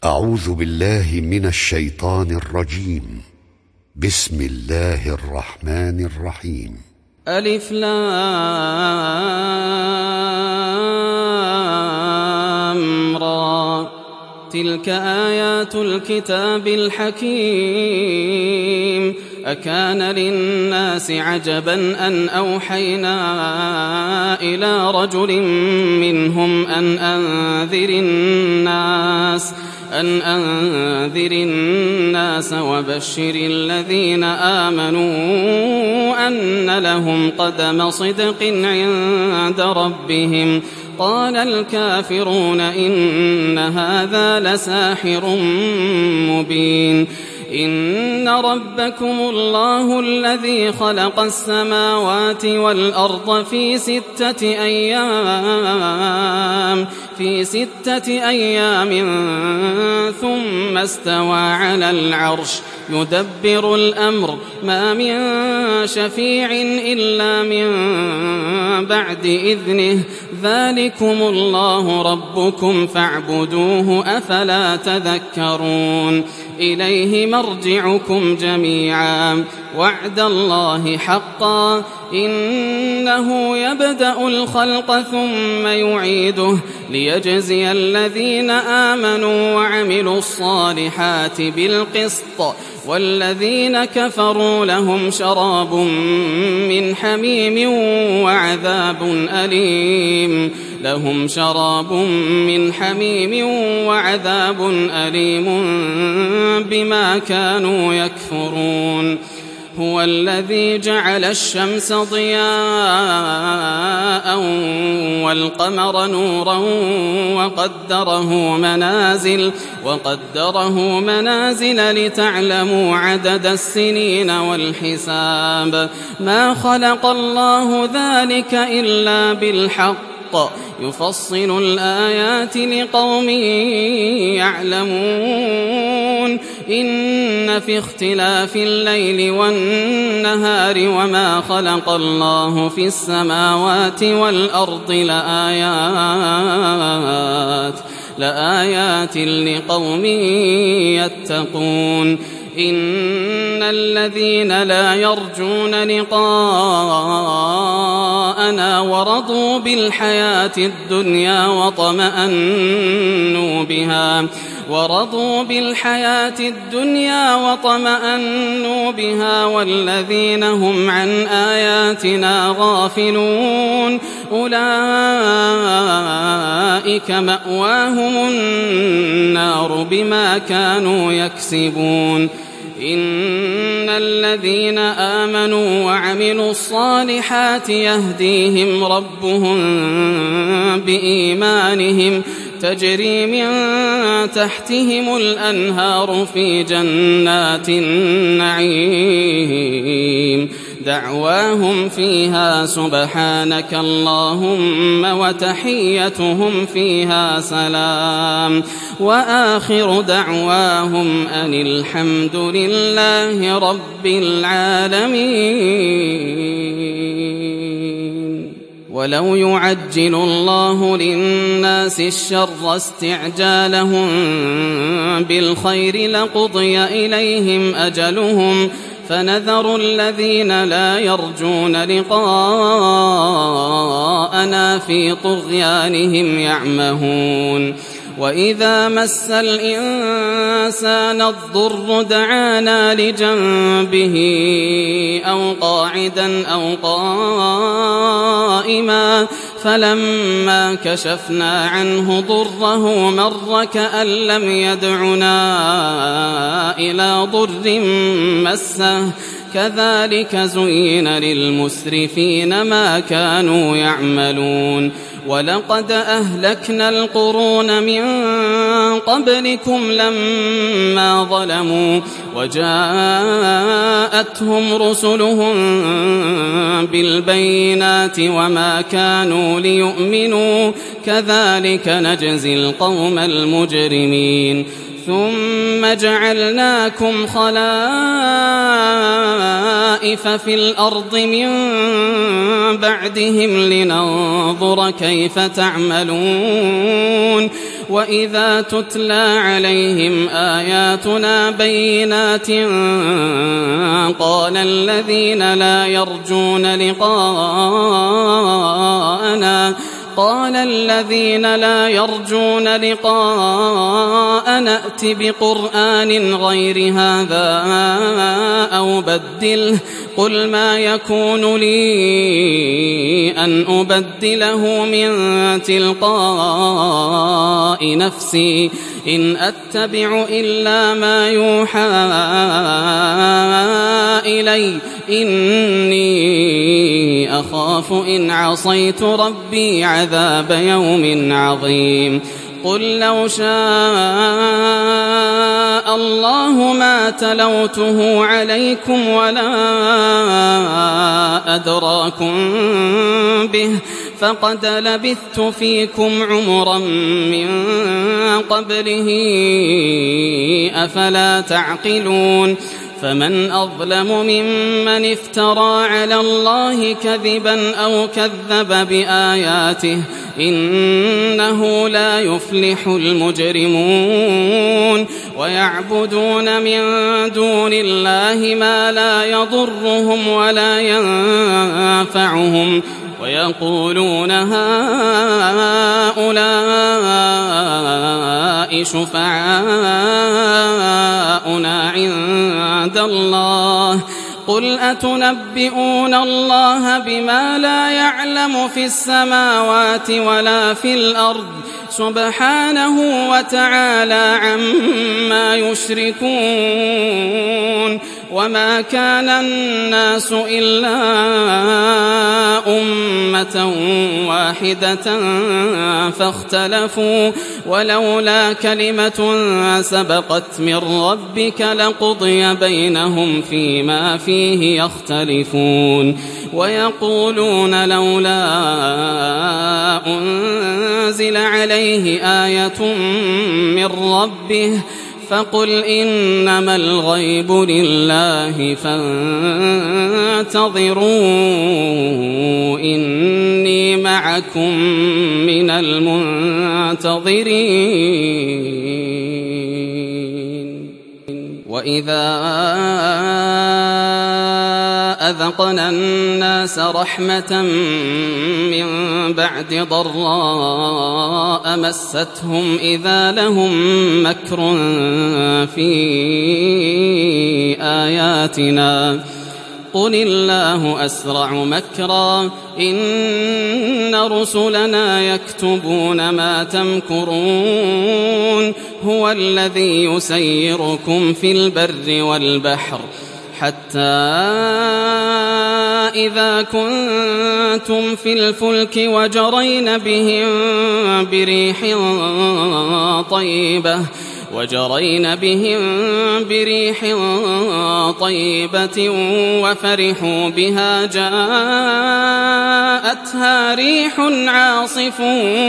أعوذ بالله من الشيطان الرجيم. بسم الله الرحمن الرحيم. ألف لام را، تلك آيات الكتاب الحكيم. أكان للناس عجبا أن أوحينا إلى رجل منهم أن أنذر الناس وبشر الذين آمنوا أن لهم قدم صدق عند ربهم. قال الكافرون إن هذا لساحر مبين. إن ربكم الله الذي خلق السماوات والأرض في 6 أيام ثم استوى على العرش يدبر الأمر ما من شفيع إلا من بعد إذنه. ذلكم الله ربكم فاعبدوه أفلا تذكرون. إليه مرجعكم جميعا وعد الله حقا إنه يبدأ الخلق ثم يعيده ليجزي الذين آمنوا وعملوا الصالحات بالقسط والذين كفروا لهم شراب من حميم وعذاب أليم بما كانوا يكفرون. هو الذي جعل الشمس ضياء والقمر نورا وقدره منازل لتعلموا عدد السنين والحساب. ما خلق الله ذلك إلا بالحق يفصل الآيات لقوم يعلمون. إن في اختلاف الليل والنهار وما خلق الله في السماوات والأرض لآيات لقوم يتقون. إن الذين لا يرجون لقاءنا ورضوا بالحياة الدنيا وطمأنوا بها والذين هم عن آياتنا غافلون أولئك مأواهم النار بما كانوا يكسبون. إن الذين آمنوا وعملوا الصالحات يهديهم ربهم بإيمانهم تجري من تحتهم الأنهار في جنات النعيم. دعواهم فيها سبحانك اللهم وتحيتهم فيها سلام وآخر دعواهم أن الحمد لله رب العالمين. ولو يعجل الله للناس الشر استعجالهم بالخير لقضي إليهم أجلهم فنذر الذين لا يرجون لقاءنا في طغيانهم يعمهون. وإذا مس الإنسان الضر دعانا لجنبه أو قاعدا أو قائما فلما كشفنا عنه ضره مر كأن لم يدعنا إلى ضر مسه كذلك زين للمسرفين ما كانوا يعملون. ولقد أهلكنا القرون من قبلكم لما ظلموا وجاءتهم رسلهم بالبينات وما كانوا ليؤمنوا كذلك نجزي القوم المجرمين. ثم جعلناكم خلائف في الأرض من بعدهم لننظر كيف تعملون وإذا تتلى عليهم آياتنا بينات قال الذين لا يرجون لقاءنا ائت بقرآن غير هذا أو بدله قل ما يكون لي أن أبدله من تلقاء نفسي إن أتبع إلا ما يوحى إلي إني أخاف إن عصيت ربي عذاب يوم عظيم قل لو شاء الله ما تلوته عليكم ولا أدراكم به فقد لبثت فيكم عمرا من قبله أفلا تعقلون فمن أظلم ممن افترى على الله كذبا أو كذب بآياته إنه لا يفلح المجرمون ويعبدون من دون الله ما لا يضرهم ولا ينفعهم ويقولون هؤلاء شفعاؤنا عند الله قل أتنبئون الله بما لا يعلم في السماوات ولا في الأرض سبحانه وتعالى عما يشركون وما كان الناس إلا أمة واحدة فاختلفوا ولولا كلمة سبقت من ربك لقضي بينهم فيما فيه يختلفون ويقولون لولا أنزل عليه آية من ربه فقل إنما الغيب لله فانتظروا إني معكم من المنتظرين وإذا أذقنا الناس رحمة من بعد ضراء مستهم إذا لهم مكر في آياتنا قل الله أسرع مكرا إن رسلنا يكتبون ما تمكرون هو الذي يسيركم في البر والبحر حتى إذا كنتم في الفلك وجرين بهم بريح طيبة وفرحوا بها جاءتها ريح عاصف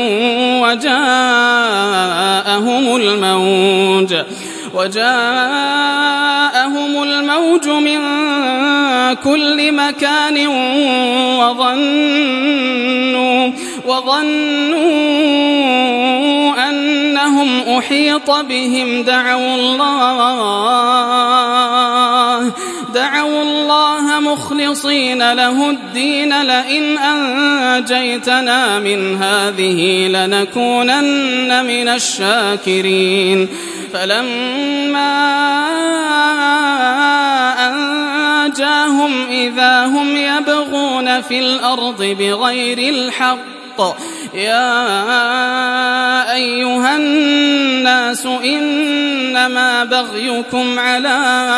وجاءهم الموج من كل مكان وظنوا أنهم أحيط بهم دعوا الله مخلصين له الدين لئن أنجيتنا من هذه لنكونن من الشاكرين فلما أنجاهم إذا هم يبغون في الأرض بغير الحق يا أيها الناس إنما بغيكم على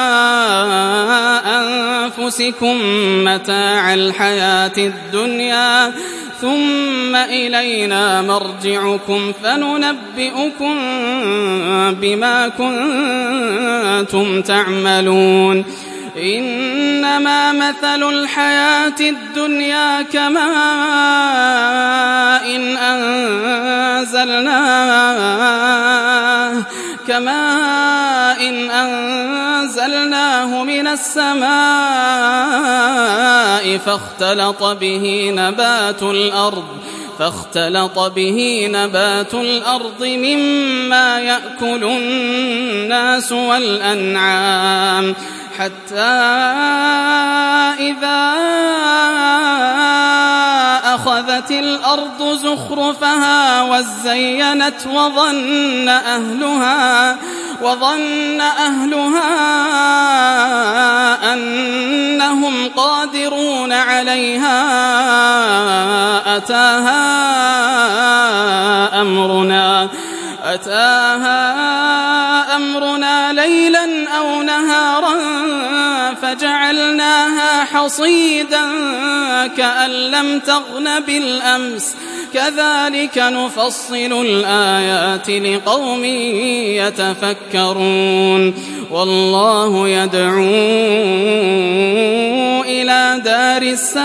أنفسكم متاع الحياة الدنيا ثم إلينا مرجعكم فننبئكم بما كنتم تعملون إنما مثل الحياة الدنيا كماء كماء أنزلناه من السماء فاختلط به نبات الأرض مما يأكل الناس والأنعام حتى إذا أخذت الأرض زخرفها وزينت وظن أهلها أنهم قادرون عليها أتاها أمرنا ليلا أو نهارا فجعلناها حصيدا كأن لم تغن بالأمس كذلك نفصل الآيات لقوم يتفكرون والله يدعو إلى دار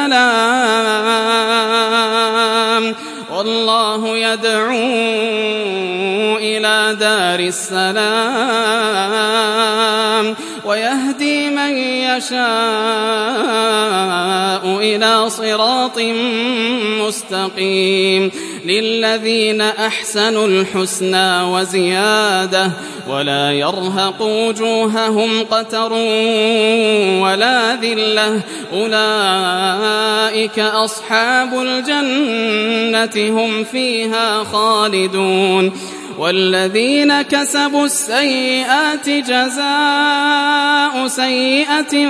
السلام ويهدي من يشاء إلى صراط مستقيم للذين أحسنوا الحسنى وزيادة ولا يرهق وجوههم قتر ولا ذلة أولئك أصحاب الجنة هم فيها خالدون والذين كسبوا السيئات جزاء سيئة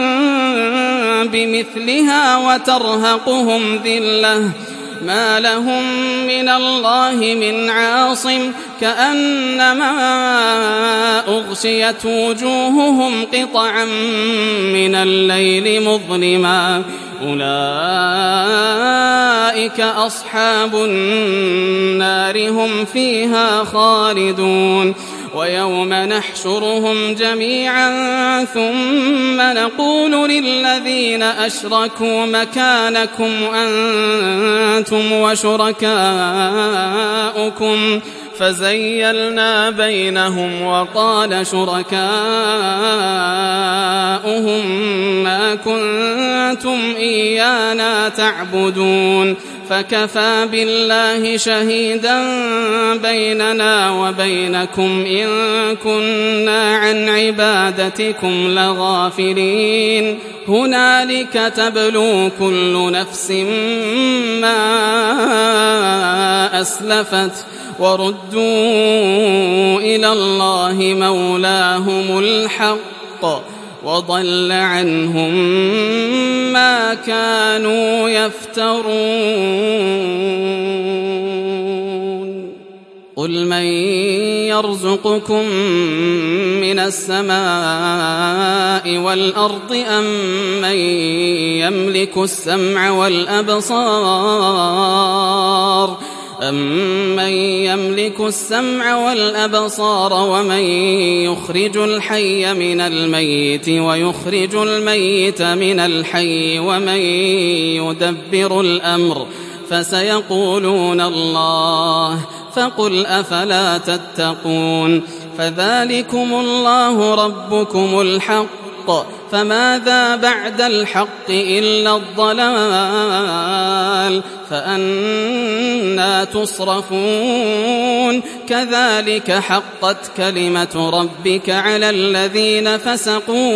بمثلها وترهقهم ذلة ما لهم من الله من عاصم كأنما أغشيت وجوههم قطعا من الليل مظلما أولئك أصحاب النار هم فيها خالدون ويوم نحشرهم جميعا ثم نقول للذين أشركوا مكانكم أنتم وشركاؤكم فزيلنا بينهم وقال شركاؤهم ما كنتم إيانا تعبدون فكفى بالله شهيدا بيننا وبينكم إن كنا عن عبادتكم لغافلين هنالك تبلو كل نفس ما أسلفت وردوا إلى الله مولاهم الحق وضل عنهم ما كانوا يفترون قل من يرزقكم من السماء والأرض أم من يملك السمع والأبصار ومن يخرج الحي من الميت ويخرج الميت من الحي ومن يدبر الأمر فسيقولون الله فقل أفلا تتقون فذلكم الله ربكم الحق فماذا بعد الحق إلا الضلال فأنا تصرفون كذلك حقت كلمة ربك على الذين فسقوا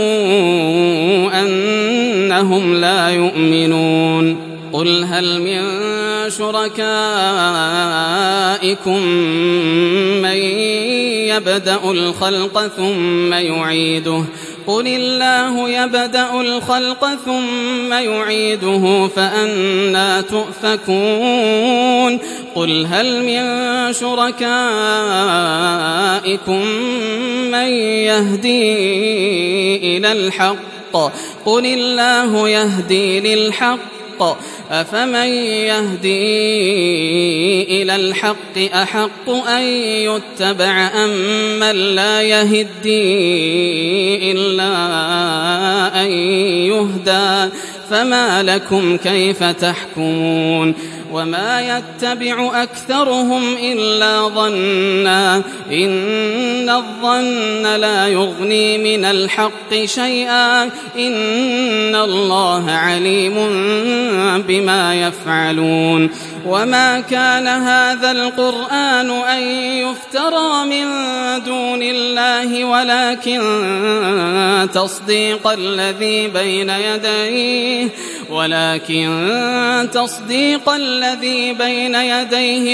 أنهم لا يؤمنون قل هل من شركائكم من يبدأ الخلق ثم يعيده قل الله يبدأ الخلق ثم يعيده فأنا تؤفكون قل هل من شركائكم من يهدي إلى الحق قل الله يهدي للحق أفمن يهدي إلى الحق أحق أن يتبع أم من لا يهدي إلا أن يهدى فما لكم كيف تحكمون وما يتبع أكثرهم إلا ظنا إن الظن لا يغني من الحق شيئا إن الله عليم بما يفعلون وما كان هذا القرآن أن يفترى من دون الله ولكن تصديق الذي بين يديه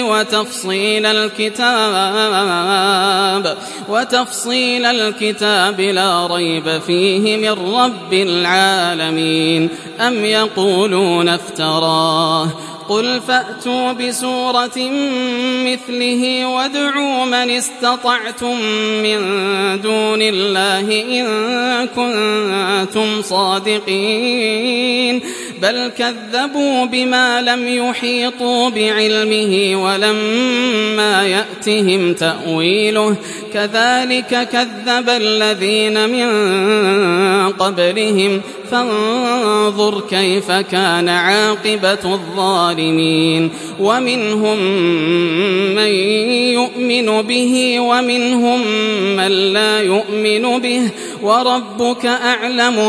وتفصيل الكتاب لا ريب فيه من رب العالمين أم يقولون افتراه قل فأتوا بسورة مثله وادعوا من استطعتم من دون الله إن كنتم صادقين بل كذبوا بما لم يحيطوا بعلمه ولما يأتهم تأويله كذلك كذب الذين من قبلهم فانظر كيف كان عاقبة الظالمين ومنهم من يؤمن به ومنهم من لا يؤمن به وربك أعلم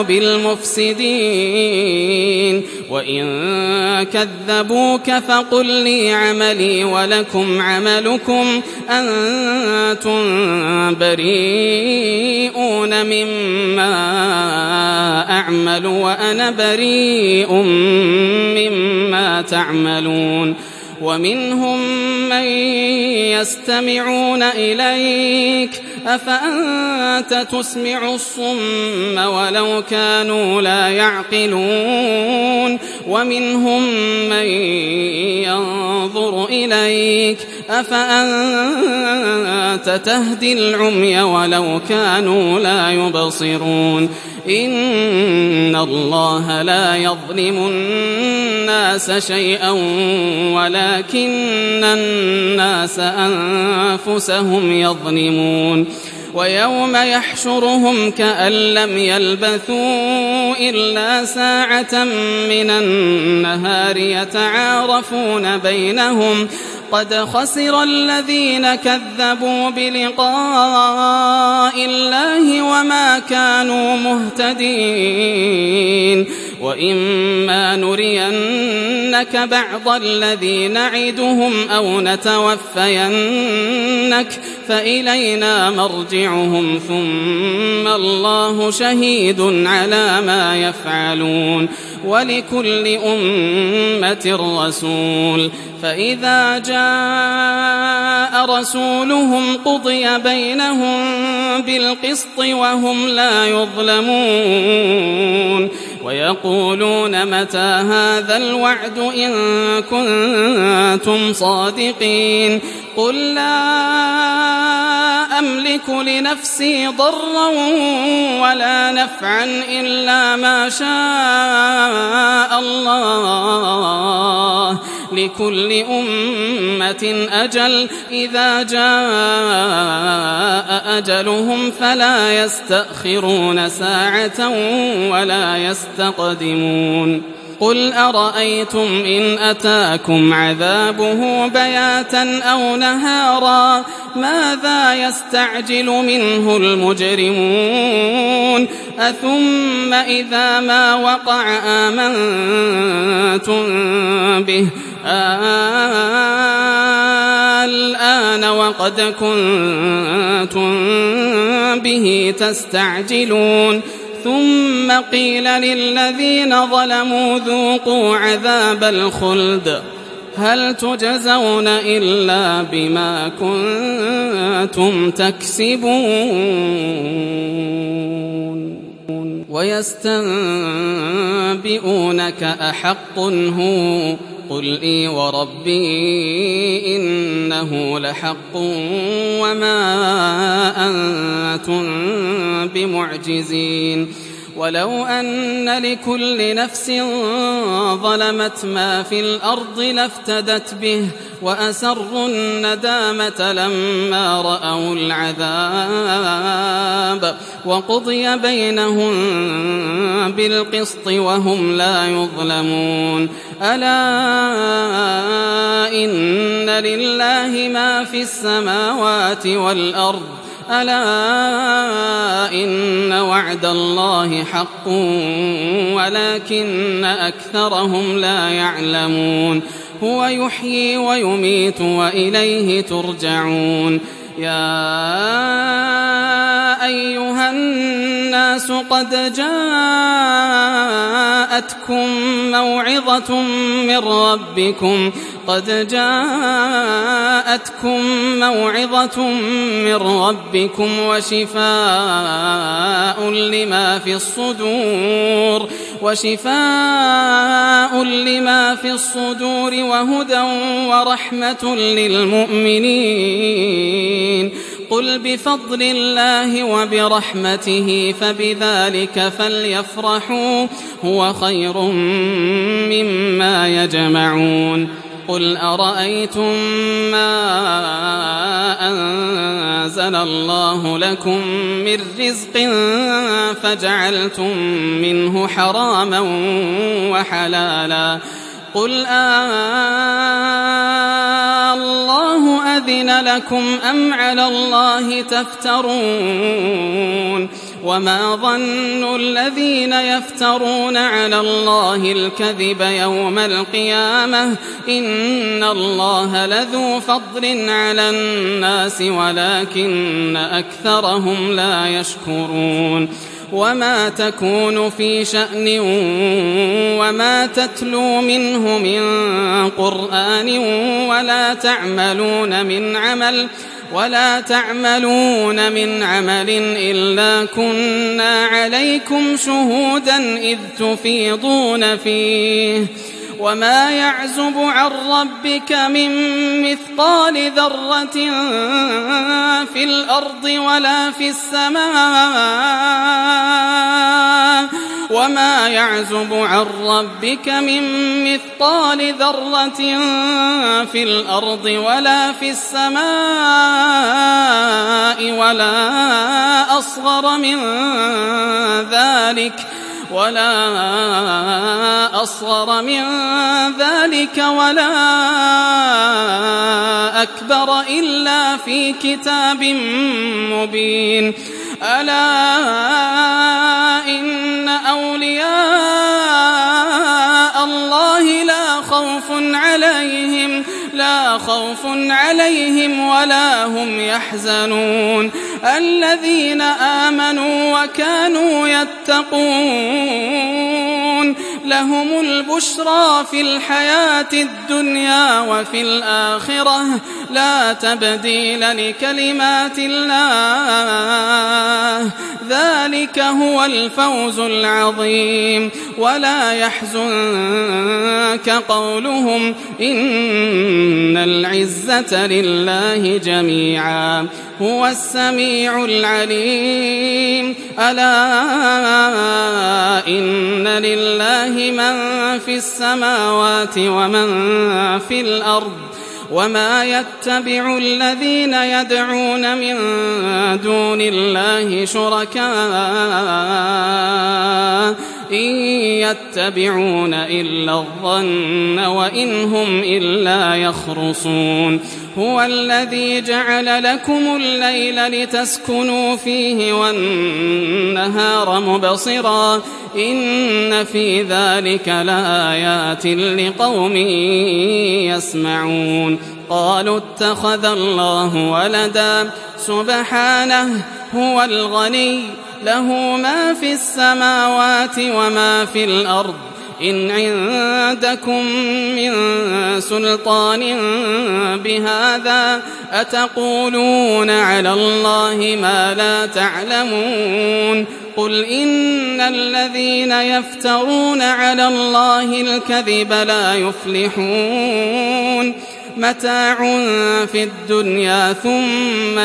بالمفسدين وإن كذبوك فقل لي عملي ولكم عملكم أنتم بريئون مما أعمل وأنا بريء مما تعملون ومنهم من يستمعون إليك أفأنت تسمع الصم ولو كانوا لا يعقلون ومنهم من ينظر إليك أفأنت تهدي العمي ولو كانوا لا يبصرون إن الله لا يظلم الناس شيئا ولكن الناس أنفسهم يظلمون ويوم يحشرهم كأن لم يلبثوا إلا ساعة من النهار يتعارفون بينهم قد خسر الذين كذبوا بلقاء الله وما كانوا مهتدين وإما نرينك بعض الذي نعدهم أو نتوفينك فإلينا مرجعهم ثم الله شهيد على ما يفعلون ولكل أمة رسول فإذا جاء رسولهم قضي بينهم بالقسط وهم لا يظلمون ويقولون متى هذا الوعد إن كنتم صادقين قل لا أملك لنفسي ضرا ولا نفعا إلا ما شاء الله لكل أمة أجل إذا جاء أجلهم فلا يستأخرون ساعة ولا يستقدمون قل أرأيتم إن أتاكم عذابه بياتا أو نهارا ماذا يستعجل منه المجرمون أثم إذا ما وقع آمنتم به الآن وقد كنتم به تستعجلون ثم قيل للذين ظلموا ذوقوا عذاب الخلد هل تجزون إلا بما كنتم تكسبون ويستنبئونك أحق هو قل إي وربي إنه لحق وما أنتم بمعجزين ولو أن لكل نفس ظلمت ما في الأرض لافتدت به وأسروا الندامة لما رأوا العذاب الكتاب وقضي بينهم بالقسط وهم لا يظلمون ألا إن لله ما في السماوات والأرض ألا إن وعد الله حق ولكن أكثرهم لا يعلمون هو يحيي ويميت وإليه ترجعون يا أيها الناس قد جاءتكم موعظة من ربكم وشفاء لما في الصدور وهدى ورحمة للمؤمنين قل بفضل الله وبرحمته فبذلك فليفرحوا هو خير مما يجمعون قل أرأيتم ما أنزل الله لكم من رزق فجعلتم منه حراما وحلالا قل الله أذن لكم أم على الله تفترون وما ظن الذين يفترون على الله الكذب يوم القيامة إن الله لذو فضل على الناس ولكن أكثرهم لا يشكرون وما تكون في شأن وما تتلو منه من قرآن ولا تعملون من عمل إلا كنا عليكم شهودا إذ تفيضون فيه وما يعزب عن ربك من مثقال ذرة في الأرض ولا في السماء وما يعزب عن ربك من مثقال ذرة في الأرض ولا في السماء ولا أصغر من ذلك ولا أكبر إلا في كتاب مبين ألا إن أولياء الله لا خوف عليهم ولا هم يحزنون الذين آمنوا وكانوا يتقون لهم البشرى في الحياة الدنيا وفي الآخرة لا تبديل لكلمات الله ذلك هو الفوز العظيم ولا يحزنك قولهم إن العزة لله جميعا هو السميع العليم ألا إن لله من في السماوات ومن في الأرض وما يتبع الذين يدعون من دون الله شركاء إن يتبعون إلا الظن وإن هم إلا يخرصون هو الذي جعل لكم الليل لتسكنوا فيه والنهار مبصرا إن في ذلك لآيات لقوم يسمعون قالوا اتخذ الله ولدا سبحانه هو الغني له ما في السماوات وما في الأرض إن عندكم من سلطان بهذا أتقولون على الله ما لا تعلمون قل إن الذين يفترون على الله الكذب لا يفلحون متاع في الدنيا ثم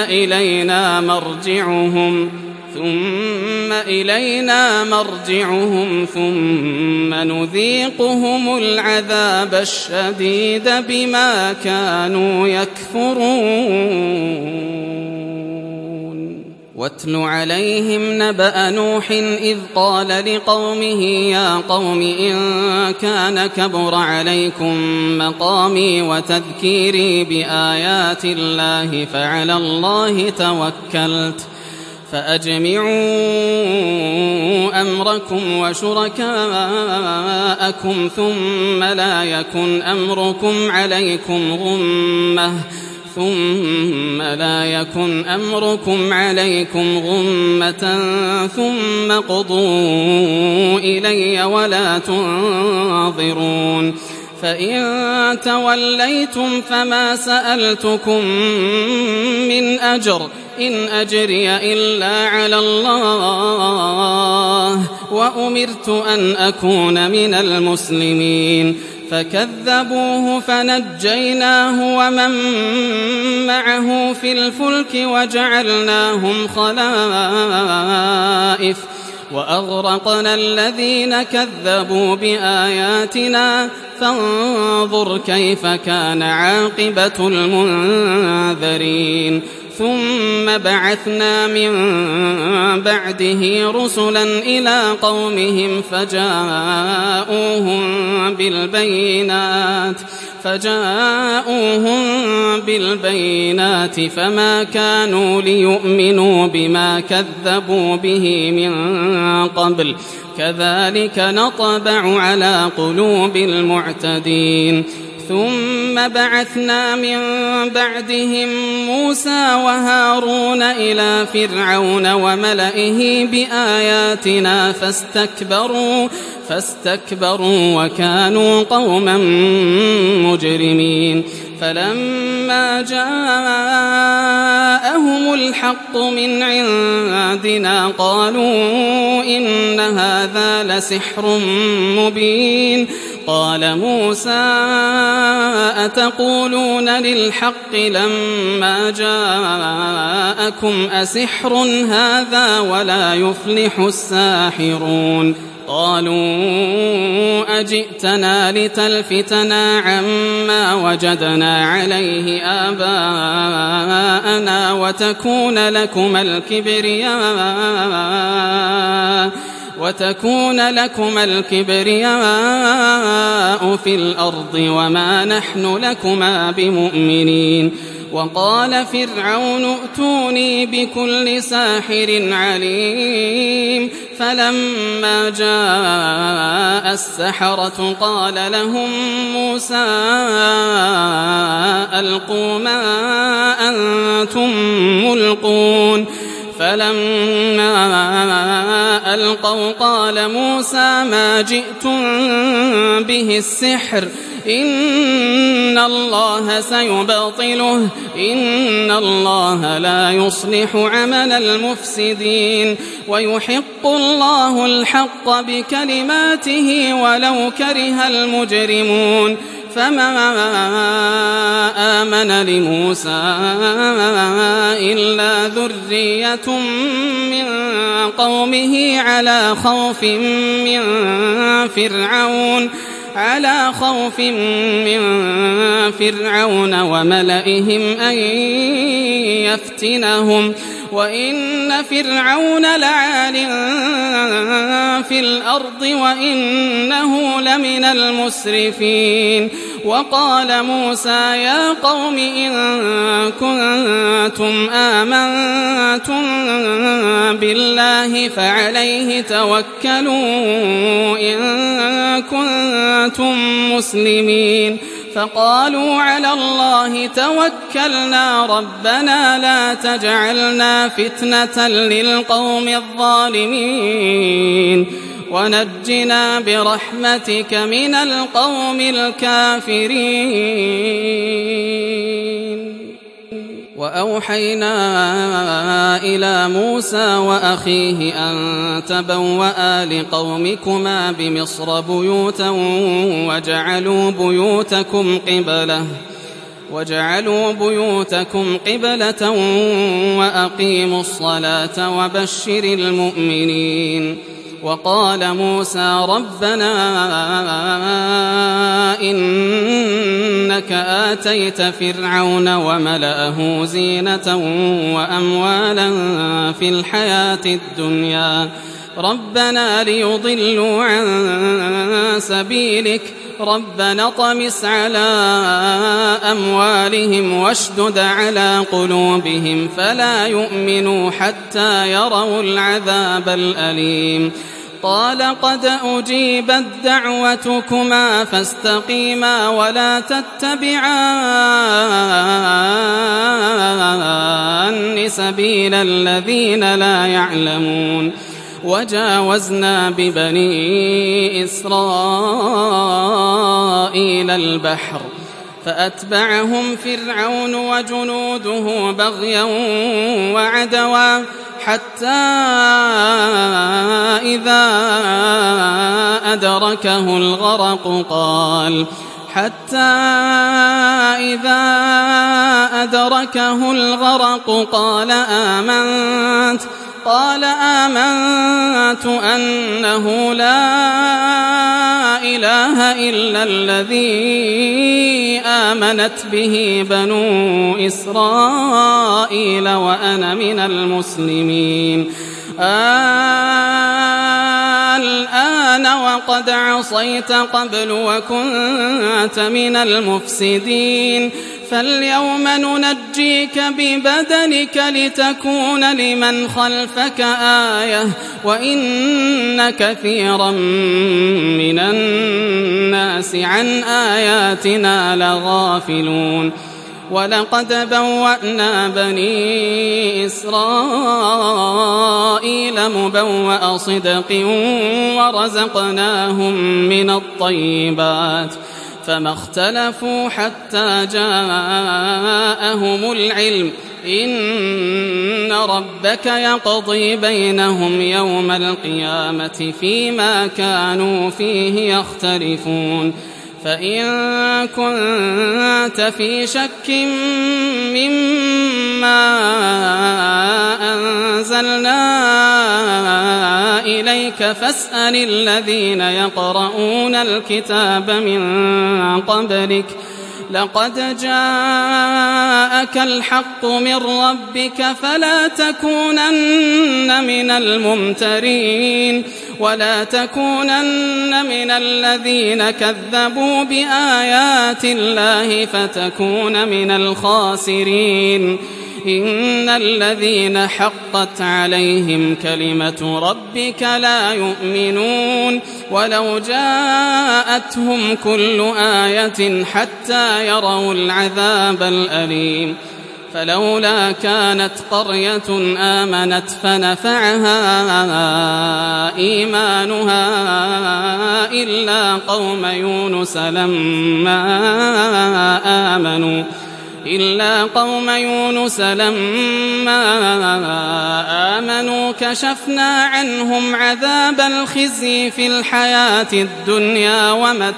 إلينا مرجعهم ثم نذيقهم العذاب الشديد بما كانوا يكفرون واتل عليهم نبأ نوح إذ قال لقومه يا قوم إن كان كبر عليكم مقامي وتذكيري بآيات الله فعلى الله توكلت فأجمعوا أمركم وشركاءكم ثم لا يكن أمركم عليكم غمة ثم قضوا إلي ولا تنظرون فإن توليتم فما سألتكم من أجر إن أجري إلا على الله وأمرت أن أكون من المسلمين فكذبوه فنجيناه ومن معه في الفلك وجعلناهم خلائف وأغرقنا الذين كذبوا بآياتنا فانظر كيف كان عاقبة المنذرين ثم بعثنا من بعده رسلا إلى قومهم فجاءوهم بالبينات فما كانوا ليؤمنوا بما كذبوا به من قبل كذلك نطبع على قلوب المعتدين ثم بعثنا من بعدهم موسى وهارون إلى فرعون وملئه بآياتنا فاستكبروا وكانوا قوما مجرمين فلما جاءهم الحق من عندنا قالوا إن هذا لسحر مبين قال موسى أتقولون للحق لما جاءكم أسحر هذا ولا يفلح الساحرون قالوا أجئتنا لتلفتنا عما وجدنا عليه آباءنا وتكون لكم الكبرياء في الأرض وما نحن لكما بمؤمنين وقال فرعون ائتوني بكل ساحر عليم فلما جاء السحرة قال لهم موسى ألقوا ما أنتم ملقون فلما ألقوا قال موسى ما جئتم به السحر إن الله سيبطله إن الله لا يصلح عمل المفسدين ويحق الله الحق بكلماته ولو كره المجرمون فما آمن لموسى إلا ذرية من قومه على خوف من فرعون وملئهم أن يفتنهم وإن فرعون لعال في الأرض وإنه لمن المسرفين وقال موسى يا قوم إن كنتم آمنتم بالله فعليه توكلوا إن كنتم مسلمين فقالوا على الله توكلنا ربنا لا تجعلنا فتنة للقوم الظالمين ونجنا برحمتك من القوم الكافرين وأوحينا إلى موسى وأخيه أن تبوأ لقومكما بمصر بيوتا وجعلوا بيوتكم قبلة وأقيموا الصلاة وبشر المؤمنين وقال موسى ربنا إنك إنك آتيت فرعون وملأه زينة وأموالا في الحياة الدنيا ربنا ليضلوا عن سبيلك ربنا اطمس على أموالهم واشدد على قلوبهم فلا يؤمنوا حتى يروا العذاب الأليم قال قد أجيبت دعوتكما فاستقيما ولا تتبعان سبيل الذين لا يعلمون وجاوزنا ببني إسرائيل البحر فأتبعهم فرعون وجنوده بغيا وعدوا حتى إذا أدركه الغرق قال آمنت أنه لا إله إلا الذي آمنت به بنو إسرائيل وأنا من المسلمين الآن وقد عصيت قبل وكنت من المفسدين فاليوم ننجيك ببدنك لتكون لمن خلفك آية وإن كثيرا من الناس عن آياتنا لغافلون ولقد بوأنا بني إسرائيل مبوأ صدق ورزقناهم من الطيبات فما اختلفوا حتى جاءهم العلم إن ربك يقضي بينهم يوم القيامة فيما كانوا فيه يختلفون فإن كنت في شك مما أنزلنا إليك فاسأل الذين يقرؤون الكتاب من قبلك لقد جاءك الحق من ربك فلا تكونن من الممترين ولا تكونن من الذين كذبوا بآيات الله فتكون من الخاسرين إن الذين حقت عليهم كلمة ربك لا يؤمنون ولو جاءتهم كل آية حتى يروا العذاب الأليم فلولا كانت قرية آمنت فنفعها إيمانها إلا قوم يونس لما آمنوا كشفنا عنهم عذاب الخزي في الحياة الدنيا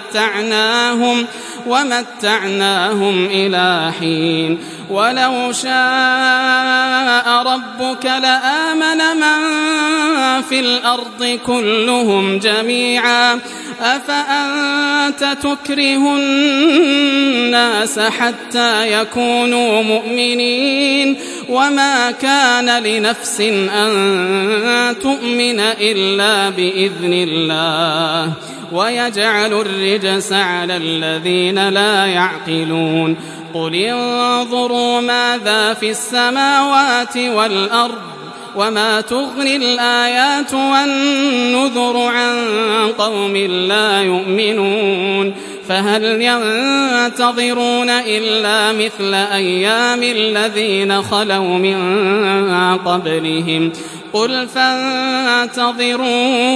ومتعناهم إلى حين ولو شاء ربك لآمن من في الأرض كلهم جميعا أفأنت تكره الناس حتى يكونوا مؤمنين وما كان لنفس أن تؤمن إلا بإذن الله ويجعل الرجس على الذين لا يعقلون قل انظروا ماذا في السماوات والأرض وما تغني الآيات والنذر عن قوم لا يؤمنون فهل ينتظرون إلا مثل أيام الذين خلوا من قبلهم قل فانتظروا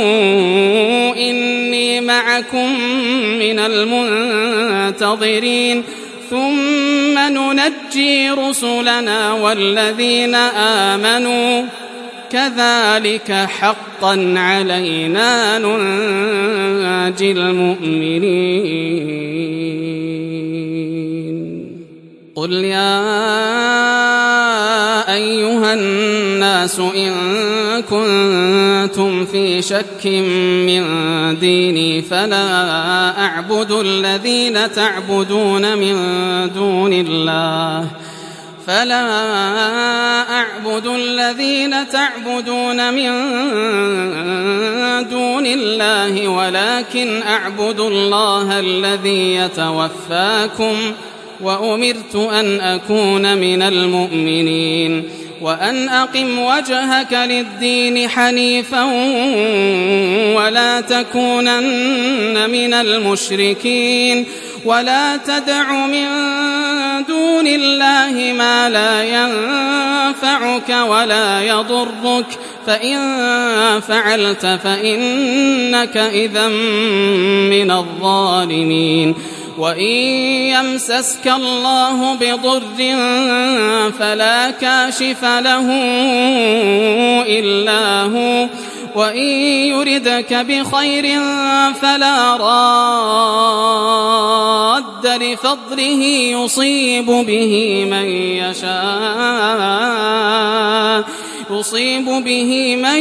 إني معكم من المنتظرين ثم ننجي رسلنا والذين آمنوا كذلك حقا علينا ننجي المؤمنين قل يا أيها الناس إن كنتم كنتم في شك من ديني فلا أعبد الذين تعبدون من دون الله ولكن أعبد الله الذي يتوفاكم وأمرت أن أكون من المؤمنين وأن أقم وجهك للدين حنيفا ولا تكونن من المشركين ولا تدع من دون الله ما لا ينفعك ولا يضرك فإن فعلت فإنك إذا من الظالمين وإن يمسسك الله بضر فلا كاشف له إلا هو وإن يردك بخير فلا راد لفضله يصيب به من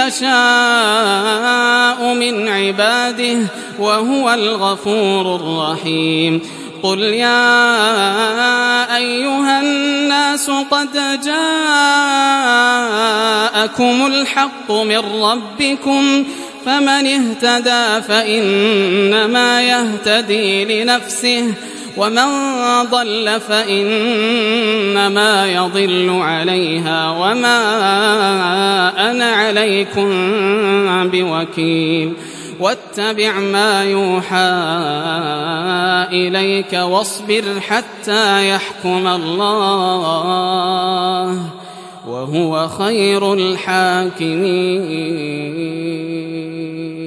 يشاء من عباده وهو الغفور الرحيم قل يا أيها الناس قد جاءكم الحق من ربكم فمن اهتدى فإنما يهتدي لنفسه ومن ضل فإنما يضل عليها وما أنا عليكم بوكيل واتبع ما يوحى إليك واصبر حتى يحكم الله وهو خير الحاكمين.